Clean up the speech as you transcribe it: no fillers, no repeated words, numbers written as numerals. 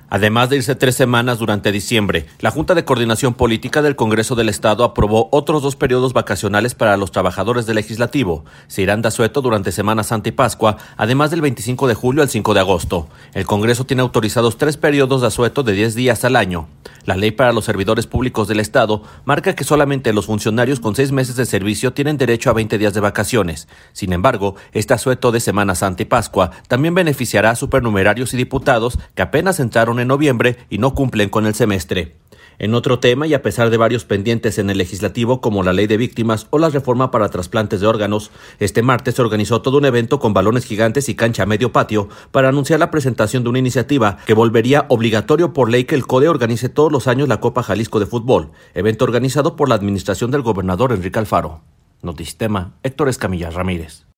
Además de irse 3 semanas durante diciembre, la Junta de Coordinación Política del Congreso del Estado aprobó otros 2 periodos vacacionales para los trabajadores del Legislativo. Se irán de asueto durante Semana Santa y Pascua, además del 25 de julio al 5 de agosto. El Congreso tiene autorizados 3 periodos de asueto de 10 días al año. La ley para los servidores públicos del Estado marca que solamente los funcionarios con 6 meses de servicio tienen derecho a 20 días de vacaciones. Sin embargo, este asueto de Semana Santa y Pascua también beneficiará a supernumerarios y diputados que apenas entraron en noviembre y no cumplen con el semestre. En otro tema, y a pesar de varios pendientes en el legislativo como la ley de víctimas o la reforma para trasplantes de órganos, este martes se organizó todo un evento con balones gigantes y cancha a medio patio para anunciar la presentación de una iniciativa que volvería obligatorio por ley que el CODE organice todos los años la Copa Jalisco de Fútbol, evento organizado por la administración del gobernador Enrique Alfaro. Notisistema, Héctor Escamilla Ramírez.